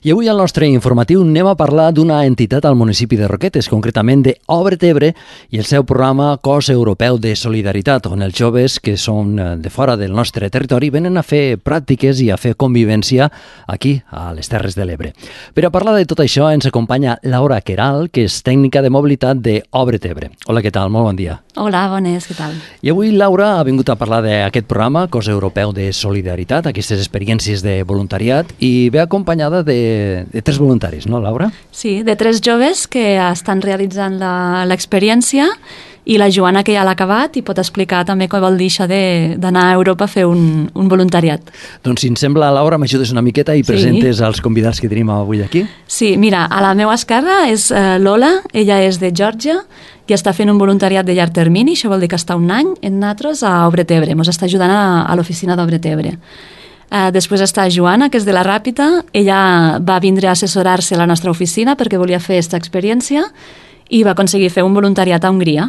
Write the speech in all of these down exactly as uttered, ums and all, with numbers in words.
I avui al nostre informatiu anem a parlar d'una entitat al municipi de Roquetes, concretament de Obret Ebre i el seu programa Cos Europeu de Solidaritat, on els joves que són de fora del nostre territori venen a fer pràctiques i a fer convivència aquí, a les Terres de l'Ebre. Per a parlar de tot això ens acompanya Laura Queralt, que és tècnica de mobilitat de Obret Ebre. Hola, què tal? Molt bon dia. Hola, bones, què tal? I avui Laura ha vingut a parlar d'aquest programa, Cos Europeu de Solidaritat, aquestes experiències de voluntariat, i ve acompanyada de de tres voluntaris, no, Laura? Sí, de tres joves que estan realitzant l'experiència i la Joana, que ja l'ha acabat i pot explicar també què vol dir això d'anar a Europa a fer un, un voluntariat. Doncs si em sembla, Laura, m'ajudes una miqueta i presentes sí. els convidats que tenim avui aquí. Sí, mira, a la meva esquerra és uh, Lola, ella és de Geòrgia i està fent un voluntariat de llarg termini, això vol dir que està un any en nosaltres a Obret Ebre, ens està ajudant a, a l'oficina d'Obret Ebre. Uh, després està Joana, que és de la Ràpita. Ella va vindre a assessorar-se a la nostra oficina perquè volia fer aquesta experiència i va aconseguir fer un voluntariat a Hongria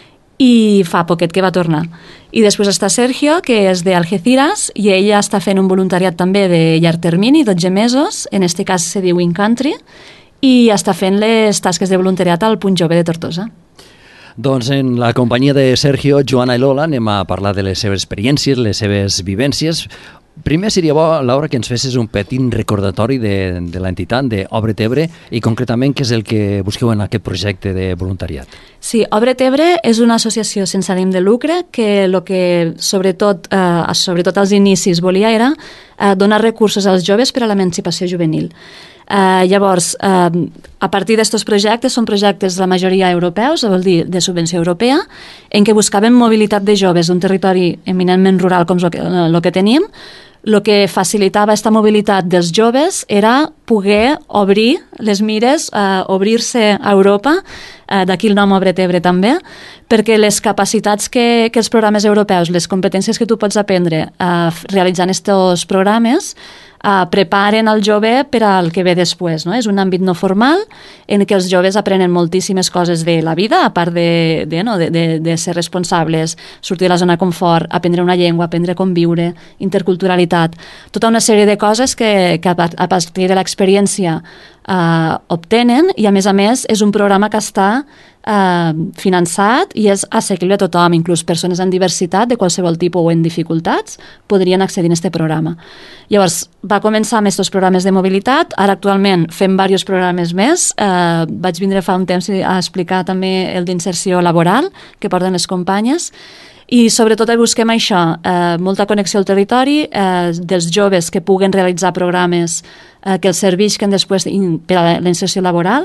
i fa poquet que va tornar. I després està Sergio, que és d'Algeciras i ella està fent un voluntariat també de llarg termini, dotze mesos, en aquest cas se diu In Country, i està fent les tasques de voluntariat al Punt Jove de Tortosa. Doncs en la companyia de Sergio, Joana i Lola anem a parlar de les seves experiències, les seves vivències. Primer seria bo, Laura, que ens fessis un petit recordatori de, de l'entitat d'Obret Ebre i concretament què és el que busqueu en aquest projecte de voluntariat. Sí, Obret Ebre és una associació sense ànim de lucre que el que sobretot, eh, sobretot als inicis volia era eh, donar recursos als joves per a l'emancipació juvenil. Eh, llavors, eh, a partir d'estos projectes, són projectes la majoria europeus, vol dir de subvenció europea, en què buscaven mobilitat de joves d'un territori eminentment rural com el que tenim. El que facilitava aquesta mobilitat dels joves era poder obrir les mires, eh, obrir-se a Europa, eh, d'aquí el nom Obret Ebre també, perquè les capacitats que, que els programes europeus, les competències que tu pots aprendre eh, realitzant aquests programes, Uh, preparen el jove per al que ve després, no? És un àmbit no formal en què els joves aprenen moltíssimes coses de la vida, a part de, de, no? de, de, de ser responsables, sortir de la zona de confort, aprendre una llengua, aprendre a conviure, interculturalitat, tota una sèrie de coses que, que a partir de l'experiència uh, obtenen, i a més a més és un programa que està Uh, finançat i és assequible a tothom, inclús persones amb diversitat de qualsevol tipus o en dificultats podrien accedir a aquest programa. Llavors, va començar amb aquests programes de mobilitat, ara actualment fem diversos programes més, uh, vaig vindre fa un temps a explicar també el d'inserció laboral que porten les companyes, i sobretot busquem això, eh, molta connexió al territori, eh, dels joves que puguen realitzar programes eh, que els servisquen després per a la inserció laboral,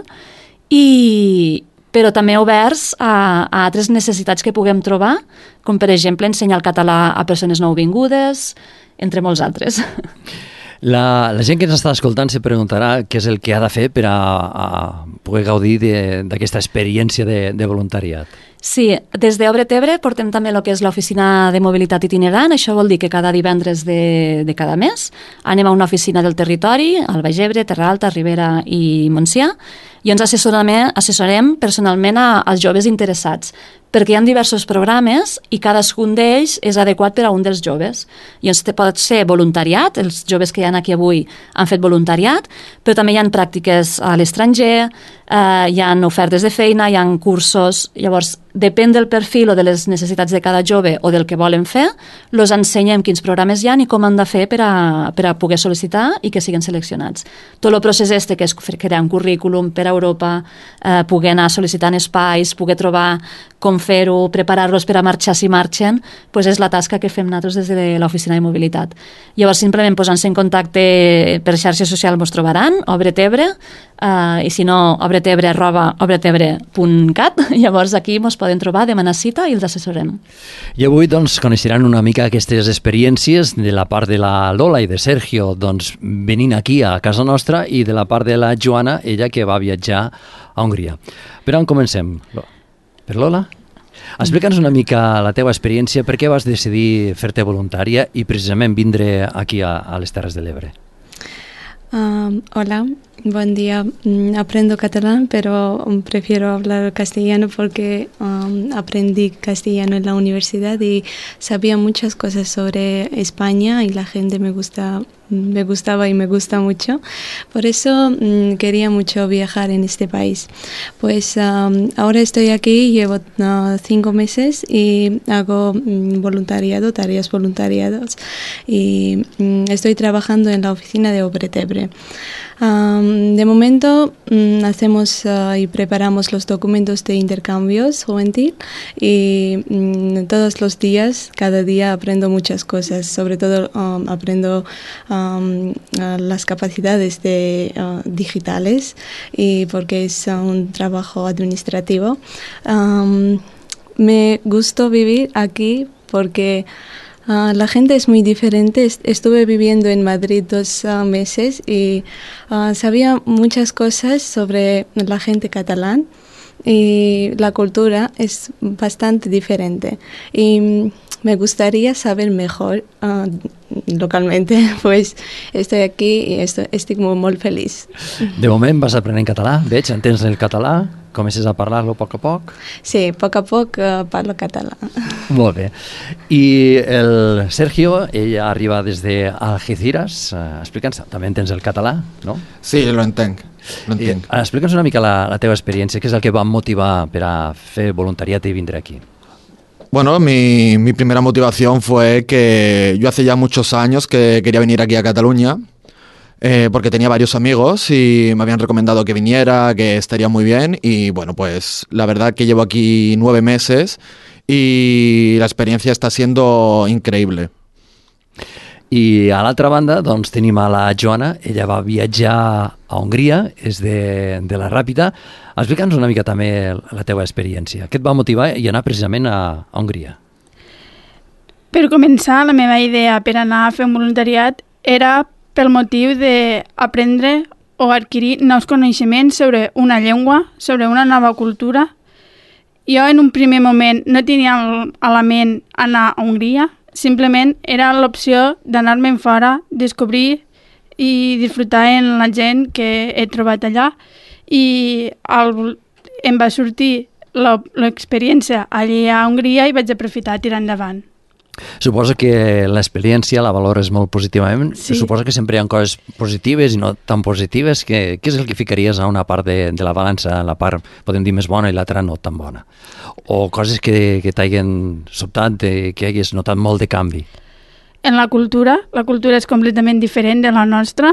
i però també oberts a, a altres necessitats que puguem trobar, com per exemple ensenyar el català a persones nouvingudes, entre molts altres. La, la gent que ens està escoltant se preguntarà què és el que ha de fer per a, a poder gaudir d'aquesta experiència de, de voluntariat. Sí, des d'Obret Ebre portem també el que és l'oficina de mobilitat itinerant. Això vol dir que cada divendres de, de cada mes anem a una oficina del territori, al Baix Ebre, Terra Alta, Ribera i Montsià, i ens assessorem, assessorem personalment a, als joves interessats, perquè hi ha diversos programes i cadascun d'ells és adequat per a un dels joves. Llavors pot ser voluntariat, els joves que hi ha aquí avui han fet voluntariat, però també hi ha pràctiques a l'estranger, eh, hi ha ofertes de feina, hi ha cursos. Llavors, depèn del perfil o de les necessitats de cada jove o del que volen fer, els ensenyem quins programes hi ha i com han de fer per a, per a poder sol·licitar i que siguin seleccionats. Tot el procés este, que és crear un currículum per a Europa, eh, poder anar sol·licitant espais, poder trobar com fer-ho, preparar-los per a marxar si marxen, doncs és la tasca que fem nosaltres des de l'oficina de mobilitat. Llavors, simplement posant-se en contacte per xarxa social mos trobaran, Obret Ebre, eh, i si no, obretebre arroba obretebre punt cat, llavors aquí mos poden trobar, demanar cita i els assessorem. I avui doncs, coneixeran una mica aquestes experiències de la part de la Lola i de Sergio doncs, venint aquí a casa nostra, i de la part de la Joana, ella que va viatjar a Hongria. Per on comencem? Per Lola? Explica'ns una mica la teva experiència, per què vas decidir fer-te voluntària i precisament vindre aquí a, a les Terres de l'Ebre. Um, hola, buen día. Aprendo catalán, pero prefiero hablar castellano porque um, aprendí castellano en la universidad y sabía muchas cosas sobre España y la gente me gusta, me gustaba y me gusta mucho. Por eso um, quería mucho viajar en este país. Pues um, ahora estoy aquí, llevo uh, cinco meses y hago um, voluntariado, tareas voluntariados y um, estoy trabajando en la oficina de Obretebre. Um, de momento um, hacemos uh, y preparamos los documentos de intercambios juvenil y um, todos los días, cada día aprendo muchas cosas, sobre todo um, aprendo um, uh, las capacidades de, uh, digitales y porque es uh, un trabajo administrativo. Um, me gustó vivir aquí porque Uh, la gente es muy diferente. Estuve viviendo en Madrid dos uh, meses y uh, sabía muchas cosas sobre la gente catalán y la cultura es bastante diferente. Y me gustaría saber mejor uh, localmente, pues estoy aquí i estoy, estic molt, molt feliç. De moment vas aprenent català, veig, entens el català, comences a parlar-lo a poc a poc? Sí, a poc a poc uh, parlo català. Molt bé. I el Sergio, ell arriba des d'Algeciras, uh, explica'ns, també entens el català, no? Sí, lo entenc. Lo entenc. Eh, explica'ns una mica la, la teva experiència, què és el que va motivar per a fer voluntariat i vindre aquí? Bueno, mi, mi primera motivación fue que yo hace ya muchos años que quería venir aquí a Cataluña eh, porque tenía varios amigos y me habían recomendado que viniera, que estaría muy bien y bueno, pues la verdad que llevo aquí nueve meses y la experiencia está siendo increïble. I a l'altra banda doncs, tenim a la Joana, ella va viatjar a Hongria, és de, de la Ràpita. Explica'ns una mica també la teva experiència. Què et va motivar i anar precisament a, a Hongria? Per començar, la meva idea per anar a fer un voluntariat era pel motiu d'aprendre o adquirir nous coneixements sobre una llengua, sobre una nova cultura. Jo en un primer moment no tenia a la ment anar a Hongria, simplement era l'opció d'anar-me'n fora, descobrir i disfrutar en la gent que he trobat allà i el, em va sortir l'experiència allà a Hongria i vaig aprofitar a tirar endavant. Suposo que l'experiència la valores molt positivament. Sí. Suposo que sempre hi ha coses positives i no tan positives. Què, què és el que ficaries a una part de, de la balança, la part, podem dir, més bona i l'altra no tan bona? O coses que, que t'hagin sobtat, de, que hagués notat molt de canvi? En la cultura, la cultura és completament diferent de la nostra.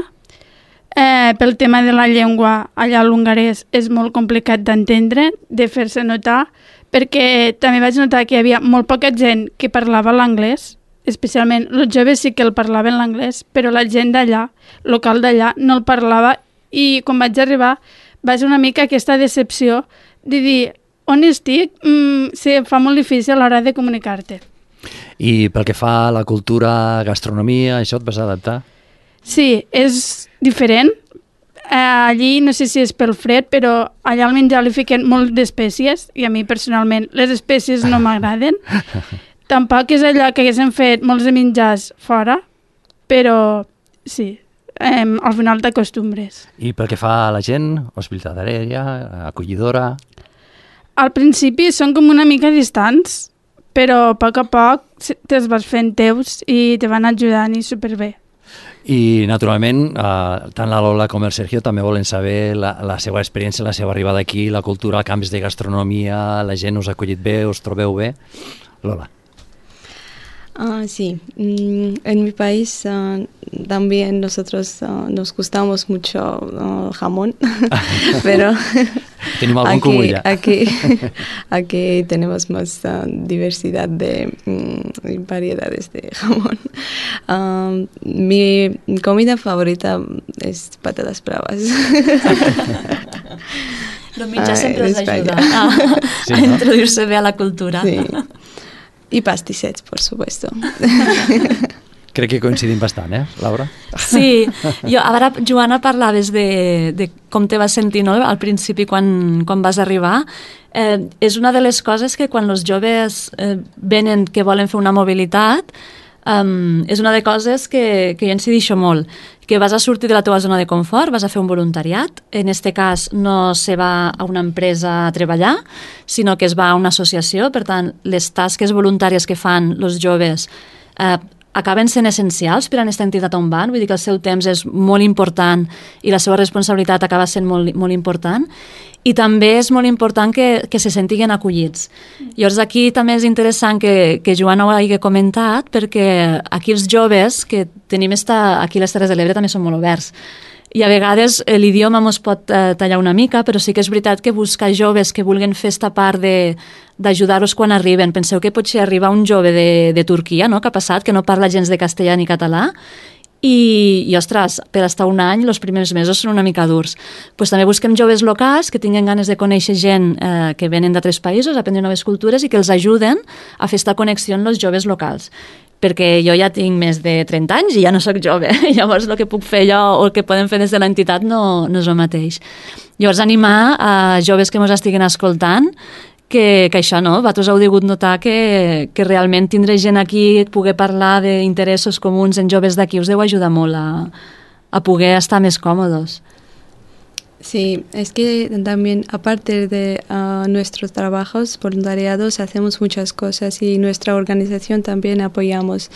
Eh, pel tema de la llengua, allà l'hongarès és molt complicat d'entendre, de fer-se notar, perquè també vaig notar que hi havia molt poca gent que parlava l'anglès, especialment els joves sí que el parlaven l'anglès, però la gent d'allà, local d'allà, no el parlava i quan vaig arribar va ser una mica aquesta decepció de dir on estic, mm, se fa molt difícil a l'hora de comunicar-te. I pel que fa a la cultura, gastronomia, això et vas adaptar? Sí, és diferent. Eh, allí no sé si és pel fred, però allà al menjar li fiquen molt d'espècies i a mi personalment les espècies no m'agraden. Tampoc és allò que haguéssim fet molts de menjars fora, però sí, eh, al final t'acostumbres. I pel que fa a la gent, hospitalària, acollidora... Al principi són com una mica distants, però a poc a poc te'ls vas fent teus i te van ajudant i superbé. I, naturalment, eh, tant la Lola com el Sergio també volen saber la, la seva experiència, la seva arribada aquí, la cultura, els canvis de gastronomia, la gent us ha acollit bé, us trobeu bé? Lola. Uh, sí, mm, en mi país uh, también nosotros uh, nos gustamos mucho uh, jamón, pero tenemos algún aquí, común ya. aquí, aquí tenemos más uh, diversidad de mm, variedades de jamón. Uh, mi comida favorita es patatas bravas. Lo mitjà Ah, sempre en us ajuda España. a, Sí, a no? introduir-se bé a la cultura. Sí. Y pastissets, por supuesto. Crec que coincidim bastant, eh, Laura? Sí, jo, ara, Joana, parlaves de, de com te vas sentir, no?, al principi quan, quan vas arribar. Eh, és una de les coses que quan els joves eh, venen que volen fer una mobilitat, um, és una de coses que, que jo incidixo molt, que vas a sortir de la teva zona de confort, vas a fer un voluntariat. En este cas no se va a una empresa a treballar, sinó que es va a una associació. Per tant, les tasques voluntàries que fan els joves eh, acaben sent essencials per a aquesta entitat on van, vull dir que el seu temps és molt important i la seva responsabilitat acaba sent molt, molt important, i també és molt important que, que se sentiguen acollits. Llavors aquí també és interessant que, que Joana ho hagi comentat, perquè aquí els joves que tenim esta, aquí a les Terres de l'Ebre també són molt oberts, i a vegades l'idioma ens pot eh, tallar una mica, però sí que és veritat que buscar joves que vulguin fer esta part de, d'ajudar-los quan arriben. Penseu que potser arriba un jove de, de Turquia, no?, que ha passat, que no parla gens de castellà ni català, i, i ostres, per estar un any, els primers mesos són una mica durs. Pues també busquem joves locals que tinguin ganes de conèixer gent eh, que venen d'altres països, aprendre noves cultures i que els ajuden a fer esta connexió amb els joves locals. Perquè jo ja tinc més de trenta anys i ja no sóc jove. Llavors el que puc fer jo o el que podem fer des de l'entitat no, no és el mateix. Llavors animar a joves que ens estiguin escoltant que, que això, no? Vosaltres heu degut notar que, que realment tindre gent aquí, poder parlar d'interessos comuns en joves d'aquí us deu ajudar molt a, a poder estar més còmodes. Sí, es que también aparte de uh, nuestros trabajos voluntariados hacemos muchas cosas y nuestra organización también apoyamos.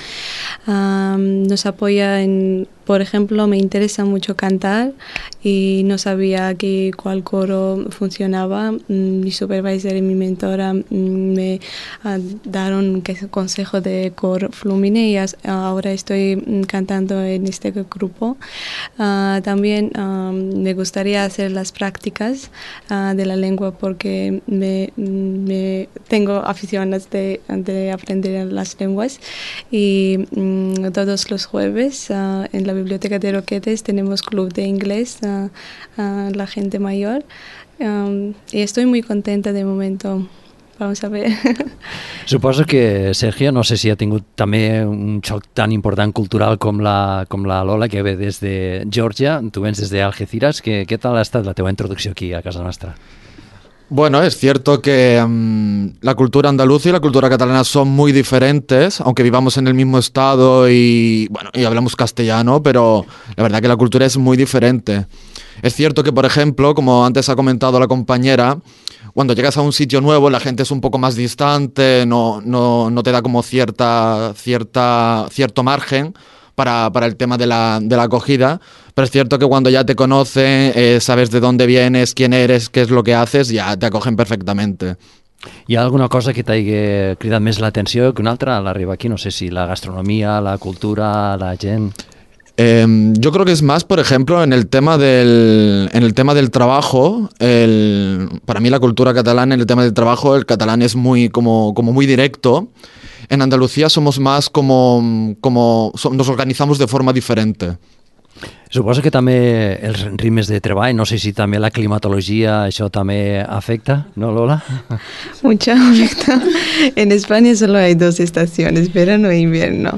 Um, nos apoya en, por ejemplo, me interesa mucho cantar y no sabía que cuál coro funcionaba. Mi supervisor y mi mentora me uh, dieron consejo de coro Flumine y ahora estoy cantando en este grupo. Uh, también um, me gustaría hacer las prácticas uh, de la lengua porque me, me tengo aficiones de, de aprender las lenguas y um, todos los jueves uh, en la biblioteca de Roquetes tenemos club de inglés uh, uh, la gente mayor um, y estoy muy contenta de momento. Vamos a ver. Suposo que Sergio, no sé si ha tingut també un xoc tan important cultural com la, com la Lola, que ve des de Georgia, tu vens des de Algeciras. ¿Qué, qué tal ha estat la teva introducció aquí a casa nostra? Bueno, es cierto que um, la cultura andaluza y la cultura catalana son muy diferentes, aunque vivamos en el mismo estado y, bueno, y hablamos castellano, pero la verdad que la cultura es muy diferente. Es cierto que, por ejemplo, como antes ha comentado la compañera, cuando llegas a un sitio nuevo la gente es un poco más distante, no, no, no te da como cierta, cierta, cierto margen para, para el tema de la, de la acogida, pero es cierto que cuando ya te conocen, eh, sabes de dónde vienes, quién eres, qué es lo que haces, ya te acogen perfectamente. Hi ha alguna cosa que t'hagi cridat més l'atenció que una altra a l'arribar aquí? No sé si la gastronomia, la cultura, la gent... Eh, yo creo que es más, por ejemplo, en el tema del, en el tema del trabajo. El, para mí la cultura catalana, en el tema del trabajo, el catalán es muy, como, como muy directo. En Andalucía somos más como, como so, nos organizamos de forma diferente. Suposo que també els ritmes de treball, no sé si també la climatologia, això també afecta, ¿no, Lola? Mucho afecta. En España solo hay dos estaciones, verano e invierno.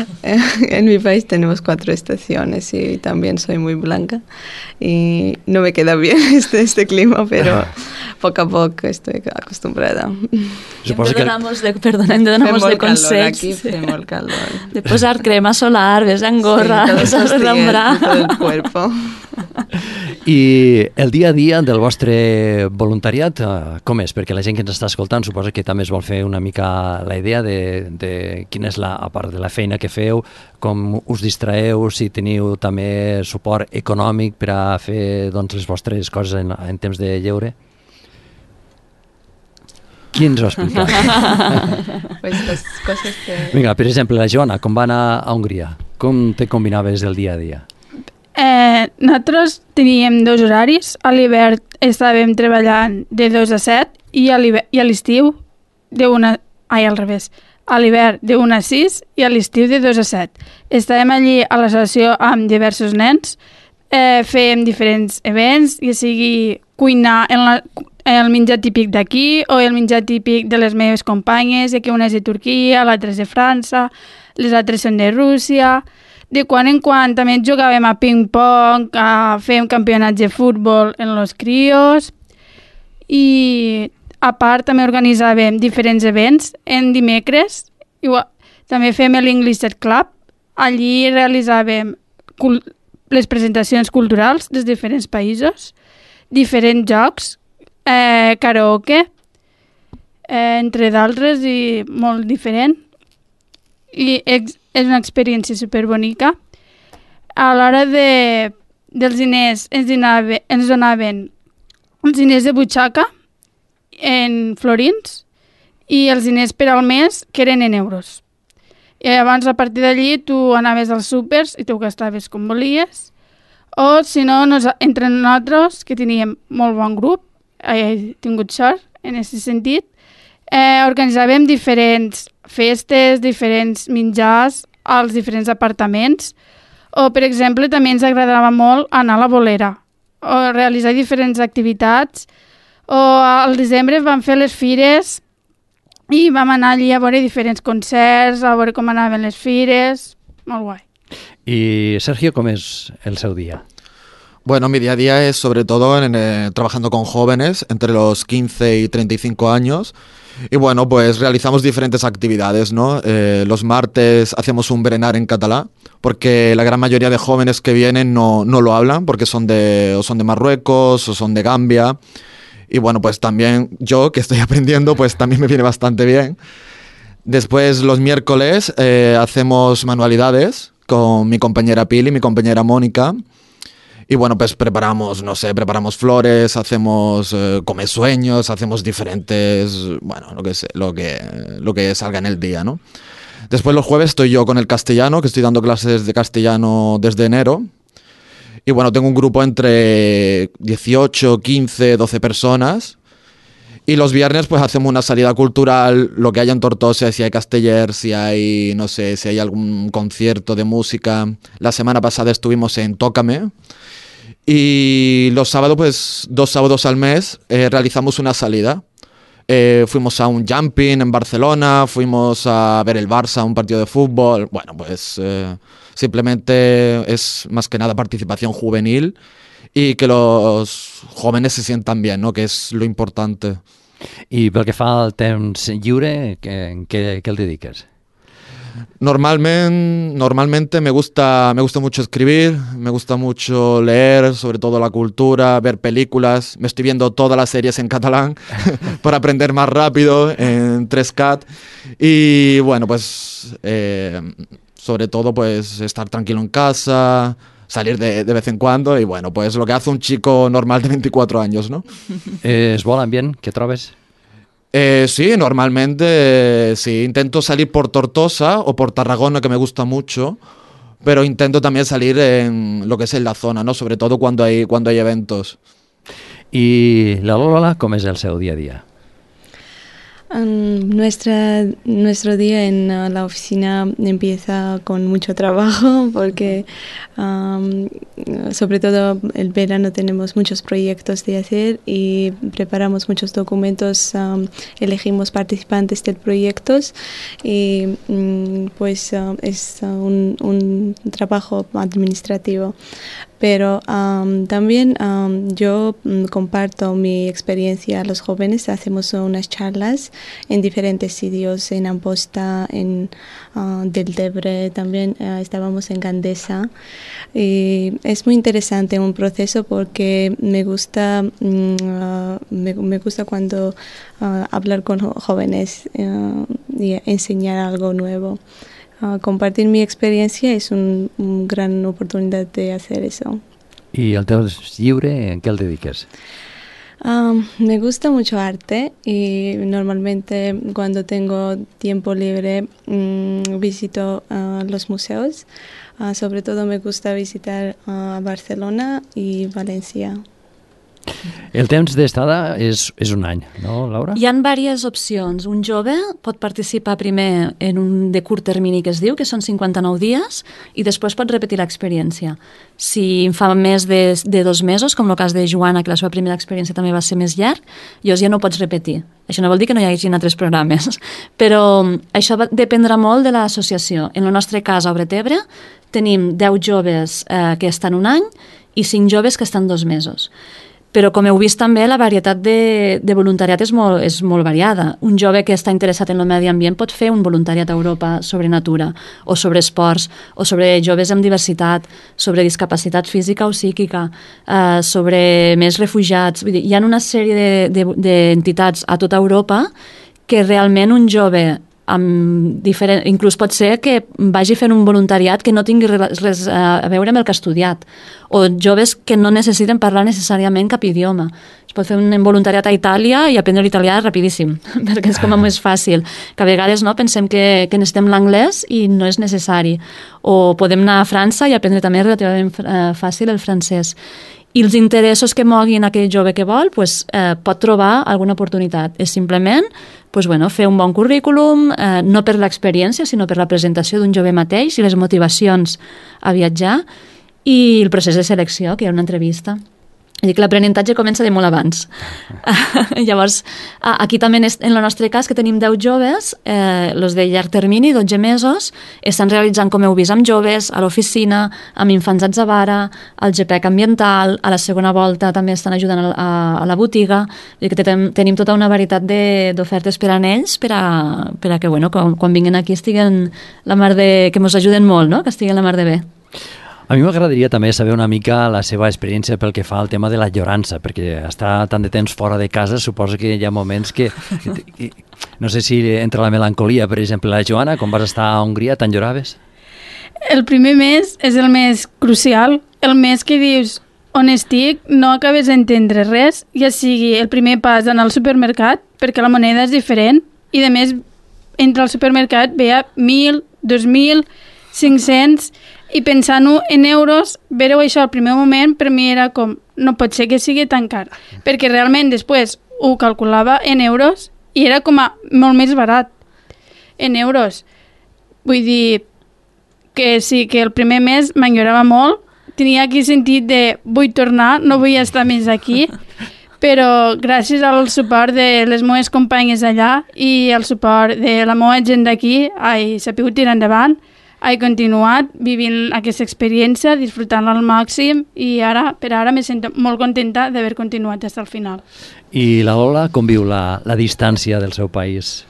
En mi país tenemos cuatro estaciones y también soy muy blanca y no me queda bien este, este clima, pero poco a poco estoy acostumbrada. Suposo que... De, perdona, hem de donar molts de consells. Aquí sí. Fem molt calor. De posar crema solar, ves Angorra, sí, ves a relambrar. El cuerpo. I el dia a dia del vostre voluntariat, com és? Perquè la gent que ens està escoltant suposa que també es vol fer una mica la idea de, de quina és la, a part de la feina que feu, com us distraeu, si teniu també suport econòmic per a fer doncs, les vostres coses en, en temps de lleure. Qui ens ho explica? Pues les coses que... Vinga, per exemple, la Joana, com va anar a Hongria? Com te combinaves el dia a dia? Eh, nosaltres teníem dos horaris. A l'hivern estàvem treballant de dos a set i a l'estiu de una... Ai, al revés. A l'hivern de una a sis i a l'estiu de dos a set. Estàvem allí a l'associació amb diversos nens, eh, fèiem diferents events, ja sigui cuinar en la, el menjar típic d'aquí o el menjar típic de les meves companyes, ja que una és de Turquia, l'altra és de França, les altres són de Rússia. De quan en quan també jugàvem a ping-pong, a fèiem campionats de futbol en los crios i a part també organitzàvem diferents events en dimecres. Igual, també fèiem l'English Club, allí realitzàvem les presentacions culturals dels diferents països, diferents jocs, eh, karaoke, eh, entre d'altres, i molt diferent. I és, és una experiència superbonica. A l'hora de, dels diners ens, dinave, ens donaven els diners de butxaca en florins i els diners per al mes que eren en euros. I abans, a partir d'allí, tu anaves als súpers i tu gastaves com volies, o si no, nos, entre nosaltres, que teníem molt bon grup, he tingut sort en aquest sentit, eh, organitzàvem diferents festes, diferents menjars als diferents apartaments, o, per exemple, també ens agradava molt anar a la bolera, o realitzar diferents activitats, o al desembre vam fer les fires i vam anar allí a veure diferents concerts, a veure com anaven les fires, molt guai. I Sergio, com és el seu dia? Bueno, mi día a día es sobre todo en, eh, trabajando con jóvenes entre los quince y treinta y cinco años. Y bueno, pues realizamos diferentes actividades, ¿no? Eh, los martes hacemos un berenar en catalán, porque la gran mayoría de jóvenes que vienen no, no lo hablan, porque son de, o son de Marruecos o son de Gambia. Y bueno, pues también yo, que estoy aprendiendo, pues también me viene bastante bien. Después, los miércoles, eh, hacemos manualidades con mi compañera Pili y mi compañera Mónica. Y bueno, pues preparamos, no sé, preparamos flores, hacemos eh, comesueños, hacemos diferentes, bueno, lo que, sé, lo, que, lo que salga en el día, ¿no? Después los jueves estoy yo con el castellano, que estoy dando clases de castellano desde enero. Y bueno, tengo un grupo entre dieciocho, quince, doce personas. Y los viernes pues hacemos una salida cultural, lo que haya en Tortosa, si hay casteller, si hay, no sé, si hay algún concierto de música. La semana pasada estuvimos en Tócame. Y los sábados, pues dos sábados al mes, eh, realizamos una salida. Eh, fuimos a un jumping en Barcelona, fuimos a ver el Barça, un partido de fútbol. Bueno, pues eh, simplemente es más que nada participación juvenil y que los jóvenes se sientan bien, ¿no? Que es lo importante. I pel que fa al temps lliure, què, què, què el dediques? Normalmente, normalmente me gusta, me gusta mucho escribir, me gusta mucho leer, sobre todo la cultura, ver películas. Me estoy viendo todas las series en catalán para aprender más rápido en tres cat. Y bueno, pues eh, sobre todo pues estar tranquilo en casa, salir de, de vez en cuando y bueno, pues lo que hace un chico normal de veinticuatro años, ¿no? És bon ambient que trobes? Eh, sí, normalmente eh, sí, intento salir por Tortosa o por Tarragona, que me gusta mucho, pero intento también salir en lo que es en la zona, ¿no? Sobre todo cuando hay, cuando hay eventos. I la Lola, com és el seu dia a dia? Um, nuestra, nuestro día en uh, la oficina empieza con mucho trabajo porque um, sobre todo el verano tenemos muchos proyectos de hacer y preparamos muchos documentos, um, elegimos participantes de proyectos y um, pues uh, es uh, un, un trabajo administrativo. Pero um, también um, yo um, comparto mi experiencia a los jóvenes, hacemos unas charlas en diferentes sitios, en Amposta, en uh, Deltebre, también uh, estábamos en Gandesa. Y es muy interesante un proceso porque me gusta, um, uh, me, me gusta cuando uh, hablar con jóvenes uh, y enseñar algo nuevo. Uh, compartir mi experiencia es una un gran oportunidad de hacer eso. I el temps lliure, en què el dediques? Um, me gusta mucho arte y normalmente cuando tengo tiempo libre um, visito uh, los museos. Uh, sobre todo me gusta visitar uh, Barcelona y Valencia. El temps d'estada és, és un any, no, Laura? Hi ha diverses opcions. Un jove pot participar primer en un de curt termini que es diu, que són cinquanta-nou dies, i després pot repetir l'experiència. Si fa més de, de dos mesos, com el cas de Joana, que la seva primera experiència també va ser més llarg, llavors ja no pots repetir. Això no vol dir que no hi hagi altres programes, però això va, dependrà molt de l'associació. En el nostre cas, a Obret Ebre, tenim deu joves eh, que estan un any i cinc joves que estan dos mesos. però com heu vist també la varietat de, de voluntariat és molt, és molt variada. Un jove que està interessat en el medi ambient pot fer un voluntariat a Europa sobre natura o sobre esports o sobre joves amb diversitat, sobre discapacitat física o psíquica, eh, sobre més refugiats. Vull dir, hi ha una sèrie d'entitats de, de, a tota Europa que realment un jove amb diferent, inclús pot ser que vagi fent un voluntariat que no tingui res a veure amb el que ha estudiat, o joves que no necessiten parlar necessàriament cap idioma. Es pot fer un voluntariat a Itàlia i aprendre l'italià rapidíssim, perquè és com a més fàcil, que a vegades no pensem que, que necessitem l'anglès i no és necessari, o podem anar a França i aprendre també relativament eh, fàcil el francès. I els interessos que moguin aquell jove que vol, pues, eh, pot trobar alguna oportunitat. És simplement pues, bueno, fer un bon currículum, eh, no per l'experiència, sinó per la presentació d'un jove mateix i les motivacions a viatjar i el procés de selecció, que hi ha una entrevista. I dic que l'aprenentatge comença de molt abans. Llavors, aquí també en el nostre cas, que tenim deu joves, eh, els de llarg termini, dotze mesos, estan realitzant, com heu vist, amb joves, a l'oficina, amb infants a vara, al G P E C ambiental, a la segona volta també estan ajudant a, a, a la botiga, i que ten, tenim tota una varietat d'ofertes per a ells, per a, per a que, bueno, quan, quan vinguin aquí estiguen la mar de... que ens ajuden molt, no?, que estiguen la mar de bé. A mi m'agradaria també saber una mica la seva experiència pel que fa al tema de la llorança, perquè estar tant de temps fora de casa suposo que hi ha moments que, que no sé si entre la melancolia, per exemple, la Joana, quan vas estar a Hongria, t'enlloraves? El primer mes és el més crucial, el mes que dius on estic, no acabes d'entendre res, ja sigui el primer pas d'anar al supermercat, perquè la moneda és diferent, i a més, entre el supermercat veia mil, dos mil, cinc-cents, i pensant-ho en euros, veure això al primer moment, per mi era com, no pot ser que sigui tan car, perquè realment després ho calculava en euros i era com a molt més barat en euros. Vull dir que sí, que el primer mes m'enyorava molt, tenia aquí sentit de vull tornar, no vull estar més aquí, però gràcies al suport de les meves companyes allà i al suport de la meva gent d'aquí, he sabut tirar endavant, he continuat vivint aquesta experiència, disfrutant-la al màxim i ara, per ara me sento molt contenta d'haver continuat fins al final. I la Lola, com viu la, la distància del seu país?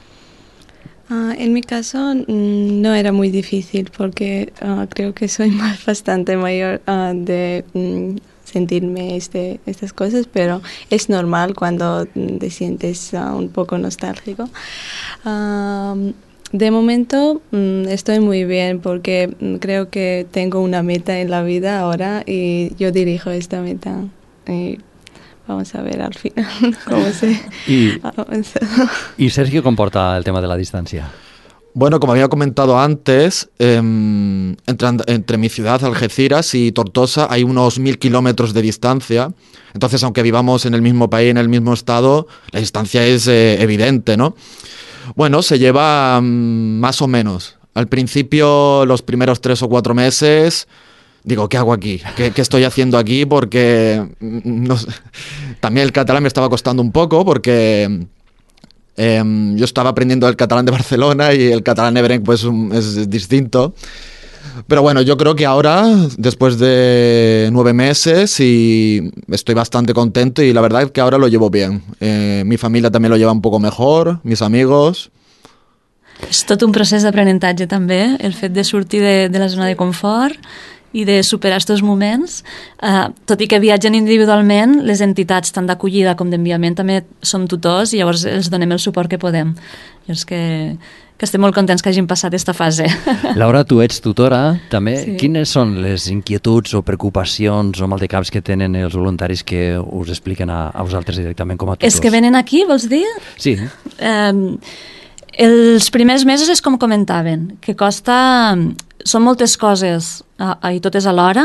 Uh, en mi caso no era muy difícil porque uh, creo que soy más bastante mayor uh, de um, sentirme este, estas cosas, pero es normal cuando te sientes uh, un poco nostálgico. Uh, De momento mmm, estoy muy bien porque mmm, creo que tengo una meta en la vida ahora y yo dirijo esta meta. Y vamos a ver al final cómo se y, ha avanzado. ¿Y Sergio comporta el tema de la distancia? Bueno, como había comentado antes, eh, entre, entre mi ciudad, Algeciras, y Tortosa hay unos mil kilómetros de distancia. Entonces, aunque vivamos en el mismo país, en el mismo estado, la distancia es eh, evidente, ¿no? Bueno, se lleva um, más o menos. Al principio, los primeros tres o cuatro meses, digo, ¿qué hago aquí? ¿Qué, qué estoy haciendo aquí? Porque no sé, también el catalán me estaba costando un poco porque eh, yo estaba aprendiendo el catalán de Barcelona y el catalán ebrenc pues es distinto. Pero bueno, yo creo que ahora, después de nueve meses, y estoy bastante contento y la verdad es que ahora lo llevo bien. Eh, mi familia también lo lleva un poco mejor, mis amigos. És tot un procés d'aprenentatge també, el fet de sortir de, de la zona de confort i de superar aquests moments. Uh, tot i que viatgen individualment, les entitats tant d'acollida com d'enviament també som tutors i llavors els donem el suport que podem. Llavors que, que estem molt contents que hagin passat aquesta fase. Laura, tu ets tutora també. Sí. Quines són les inquietuds o preocupacions o maldecaps que tenen els voluntaris que us expliquen a, a vosaltres directament com a tutors? És que venen aquí, vols dir? Sí. Um, els primers mesos és com comentaven, que costa... Són moltes coses uh, i totes alhora,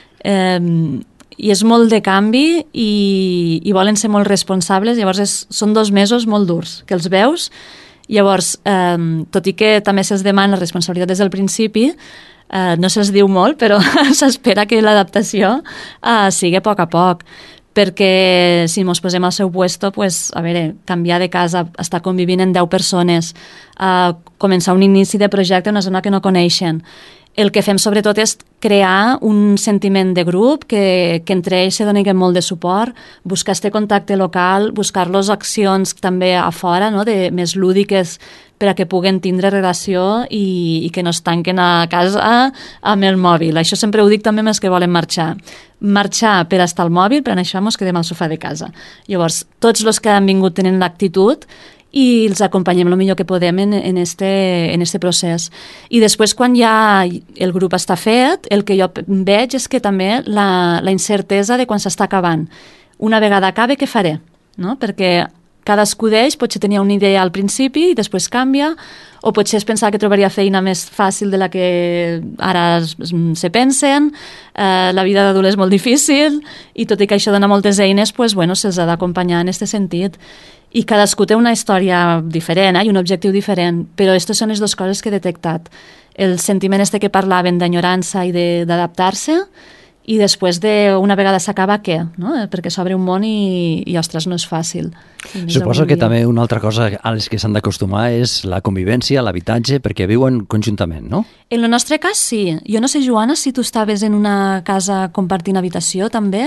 um, i és molt de canvi i, i volen ser molt responsables, llavors és, són dos mesos molt durs, que els veus. Llavors, um, tot i que també se'ls demana responsabilitat des del principi, uh, no se'ls diu molt, però s'espera que l'adaptació uh, sigui a poc a poc, perquè si ens posem al seu puesto, pues, a veure, canviar de casa, estar convivint amb deu persones, uh, començar un inici de projecte en una zona que no coneixen, el que fem sobretot és crear un sentiment de grup, que, que entre ells se donin molt de suport, buscar este contacte local, buscar-los accions també a fora, no? de, més lúdiques, per a que puguen tindre relació i, i que no es tanquen a casa amb el mòbil. Això sempre ho dic també amb els que volen marxar. Marxar per estar al mòbil, per això ens quedem al sofà de casa. Llavors, tots els que han vingut tenen l'actitud i els acompanyem el millor que podem en, en, este, en este procés. I després, quan ja el grup està fet, el que jo veig és que també la, la incertesa de quan s'està acabant. Una vegada acabe, què faré? No? Perquè cadascú d'ells potser tenia una idea al principi i després canvia, o potser es pensava que trobaria feina més fàcil de la que ara se pensen, eh, la vida d'adult és molt difícil, i tot i que això dona moltes eines, pues, bueno, se'ls ha d'acompanyar en aquest sentit. I cadascú té una història diferent, eh, i un objectiu diferent, però aquestes són les dues coses que he detectat. El sentiment este que parlaven d'enyorança i d'adaptar-se, i després de una vegada s'acaba, què? No? Perquè s'obre un món i, i, ostres, no és fàcil. Suposo que també una altra cosa a les que s'han d'acostumar és la convivència, l'habitatge, perquè viuen conjuntament, no? En el nostre cas, sí. Jo no sé, Joana, si tu estaves en una casa compartint habitació, també?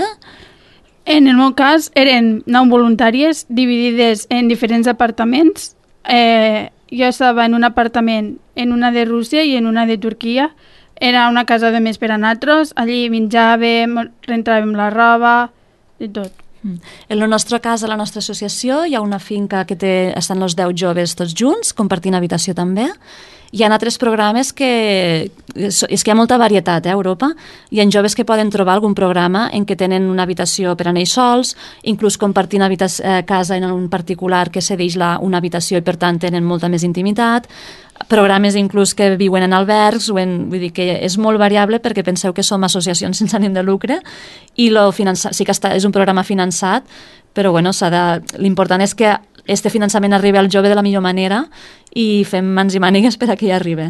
En el meu cas, eren nou voluntàries dividides en diferents apartaments. Eh, jo estava en un apartament, en una de Rússia i en una de Turquia. Era una casa de més per a nosaltres, allí menjàvem, rentràvem la roba, i tot. En el nostre cas, a la nostra associació, hi ha una finca que té, estan els deu joves tots junts, compartint habitació també. Hi ha altres programes que... És que hi ha molta varietat, eh, a Europa. Hi ha joves que poden trobar algun programa en què tenen una habitació per a ells sols, inclús compartint habitació, eh, casa en un particular que cedeix la, una habitació i, per tant, tenen molta més intimitat. Programes inclús que viuen en albergs, o en, vull dir que és molt variable, perquè penseu que som associacions sense ànim de lucre i lo finança, sí que està, és un programa finançat, però bueno, s'ha de, l'important és que este finançament arribi al jove de la millor manera i fem mans i mànigues per a que hi arribi.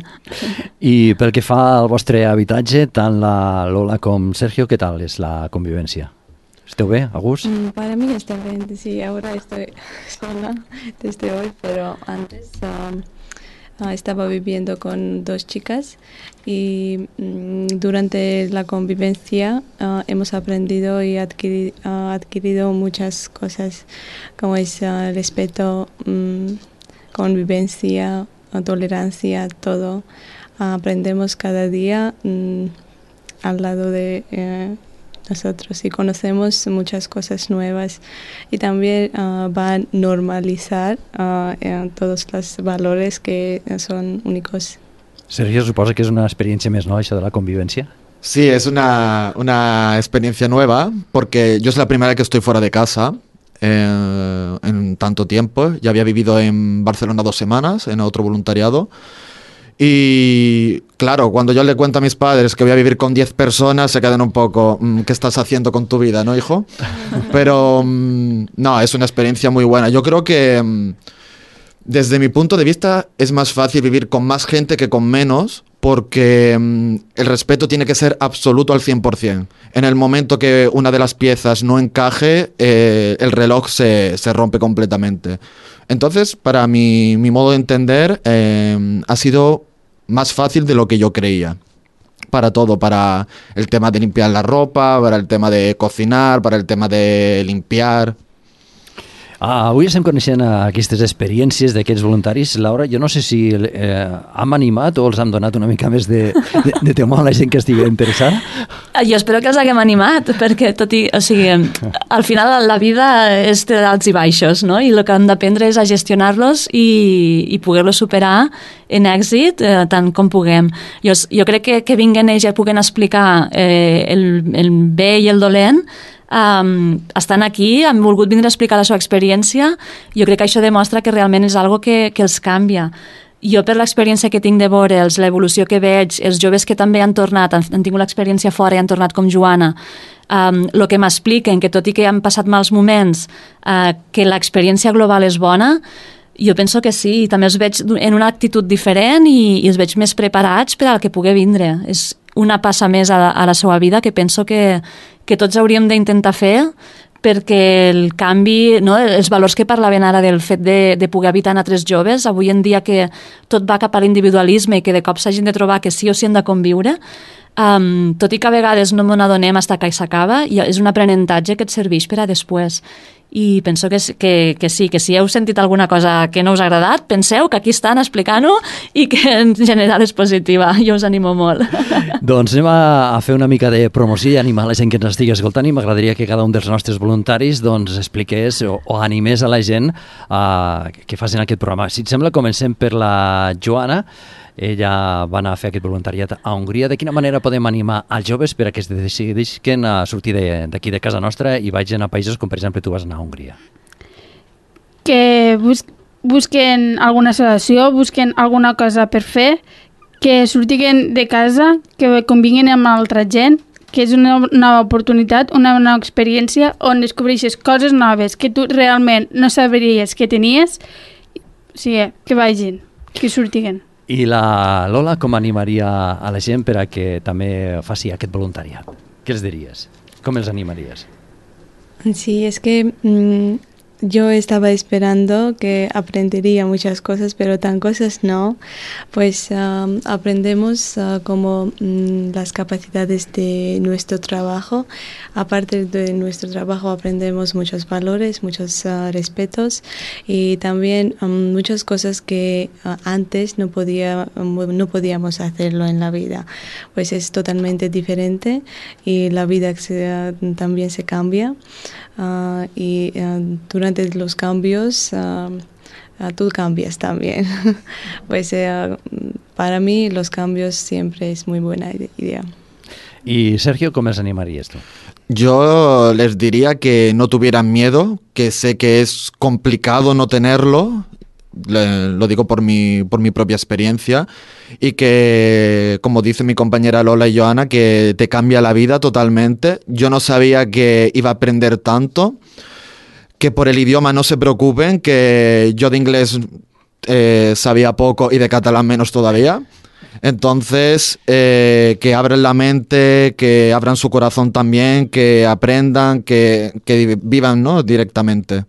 I pel que fa al vostre habitatge, tant la Lola com Sergio, què tal és la convivència? ¿Esteu bé, a gust? Mm, para mí está bien, sí, ahora estoy sola desde hoy, pero antes... Um, Uh, estaba viviendo con dos chicas y um, durante la convivencia uh, hemos aprendido y adquiri uh, adquirido muchas cosas como es uh, respeto, um, convivencia, uh, tolerancia, todo. Uh, aprendemos cada día um, al lado de uh, nosotros y conocemos muchas cosas nuevas y también uh, va a normalizar uh, todos los valores que son únicos. Sergio, suposa que és una experiencia més, ¿no?, això de la convivencia. Sí, es una, una experiencia nueva porque yo es la primera vez que estoy fuera de casa eh, en tanto tiempo. Ya había vivido en Barcelona dos semanas en otro voluntariado. Y claro, cuando yo le cuento a mis padres que voy a vivir con diez personas, se quedan un poco, ¿qué estás haciendo con tu vida, no, hijo? Pero no, es una experiencia muy buena. Yo creo que desde mi punto de vista es más fácil vivir con más gente que con menos, porque el respeto tiene que ser absoluto al cien por ciento. En el momento que una de las piezas no encaje, eh, el reloj se, se rompe completamente. Entonces, para mi, mi modo de entender, eh, ha sido más fácil de lo que yo creía. Para todo, para el tema de limpiar la ropa, para el tema de cocinar, para el tema de limpiar... Ah, avui estem coneixent aquestes experiències d'aquests voluntaris. Laura, jo no sé si eh, hem animat o els hem donat una mica més de, de, de temor a la gent que estigui interessada. Jo espero que els haguem animat, perquè tot i, o sigui, al final la vida és de alts i baixos, no? I el que hem d'aprendre és a gestionar-los i, i poder-los superar en èxit eh, tant com puguem. Jo, jo crec que, que vinguen ells i puguen explicar eh, el, el bé i el dolent. Um, estan aquí, han volgut vindre a explicar la seva experiència. Jo crec que això demostra que realment és algo que, que els canvia. Jo, per l'experiència que tinc de veure'ls, l'evolució que veig, els joves que també han tornat, han, han tingut l'experiència fora i han tornat com Joana, um, el que m'expliquen, que tot i que han passat mals moments, uh, que l'experiència global és bona, jo penso que sí, també els veig en una actitud diferent i, i els veig més preparats per al que pugui vindre. És una passa més a la, a la seva vida que penso que, que tots hauríem d'intentar fer perquè el canvi, no, els valors que parlaven ara del fet de, de poder habitar en altres joves, avui en dia que tot va cap a l'individualisme i que de cop s'hagin de trobar que sí o sí han de conviure, um, tot i que a vegades no m'ho adonem fins que s'acaba, és un aprenentatge que et serveix per a després. I penso que, que, que sí, que si heu sentit alguna cosa que no us ha agradat, penseu que aquí estan explicant-ho i que en general és positiva. Jo us animo molt. Doncs anem a, a fer una mica de promoció i animar la gent que ens estigui escoltant, i m'agradaria que cada un dels nostres voluntaris doncs, expliqués o, o animés a la gent uh, que facin aquest programa. Si et sembla, comencem per la Joana. Ella va anar a fer aquest voluntariat a Hongria. De quina manera podem animar als joves per a que es decidisquen a sortir d'aquí de, de casa nostra i vagin a països com, per exemple, tu vas anar a Hongria? Que bus busquen alguna solució, busquen alguna cosa per fer, que sortiguen de casa, que convinguin amb altra gent, que és una nova oportunitat, una nova experiència on descobreixes coses noves que tu realment no sabries que tenies. O sigui, que vagin, que sortiguen. I la Lola com animaria a la gent per a que també faci aquest voluntariat? Què els diries? Com els animaries? Sí, es que mmm, yo estaba esperando que aprendería muchas cosas, pero tan cosas no. Pues um, aprendemos uh, como um, las capacidades de nuestro trabajo. Aparte de nuestro trabajo aprendemos muchos valores, muchos uh, respetos y también um, muchas cosas que uh, antes no, podía, um, no podíamos hacerlo en la vida. Pues es totalmente diferente y la vida se, uh, también se cambia. Uh, y uh, durante los cambios uh, uh, tú cambias también. Pues uh, para mí los cambios siempre es muy buena idea. Y Sergio, ¿cómo les animarías tú? Yo les diría que no tuvieran miedo, que sé que es complicado no tenerlo, le, lo digo por mi, por mi propia experiencia, y que, como dice mi compañera Lola y Joana, que te cambia la vida totalmente. Yo no sabía que iba a aprender tanto, que por el idioma no se preocupen, que yo de inglés eh, sabía poco y de catalán menos todavía. Entonces, eh, que abran la mente, que abran su corazón también, que aprendan, que, que vivan, ¿no?, directamente.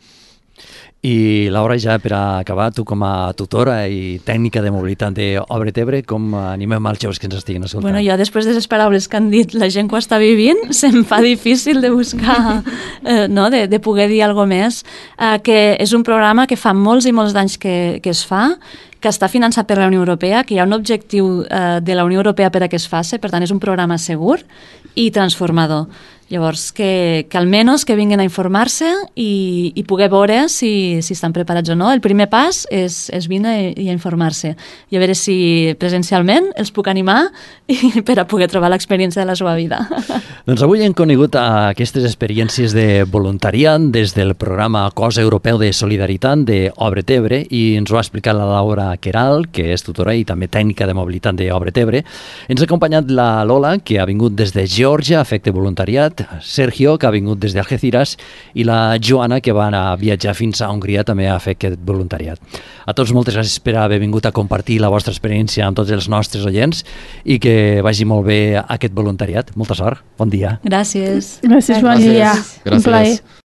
I Laura, ja per a acabar, tu com a tutora i tècnica de mobilitat d'Obret Ebre, com animem els joves que ens estiguin escoltant? Bueno, jo després de les paraules que han dit la gent que ho està vivint, se'm fa difícil de buscar, eh, no?, de, de poder dir alguna més, eh, que és un programa que fa molts i molts d'anys que, que es fa, que està finançat per la Unió Europea, que hi ha un objectiu eh, de la Unió Europea per a que es faci, per tant és un programa segur i transformador. Llavors, que, que almenys que vinguin a informar-se i, i poder veure si, si estan preparats o no. El primer pas és, és vindre i a informar-se i a veure si presencialment els puc animar i per a poder trobar l'experiència de la seva vida. Doncs avui hem conegut aquestes experiències de voluntariat des del programa Cos Europeu de Solidaritat d'Obret Ebre i ens ho ha explicat la Laura Queralt, que és tutora i també tècnica de mobilitat d'Obret Ebre. Ens ha acompanyat la Lola, que ha vingut des de Geòrgia a fer voluntariat, Sergio, que ha vingut des d'Algeciras, i la Joana, que va anar a viatjar fins a Hongria també a fer aquest voluntariat. A tots moltes gràcies per haver vingut a compartir la vostra experiència amb tots els nostres oients i que vagi molt bé aquest voluntariat. Molta sort, bon dia. Gràcies. Gràcies, bon dia. Gràcies. Un plaer.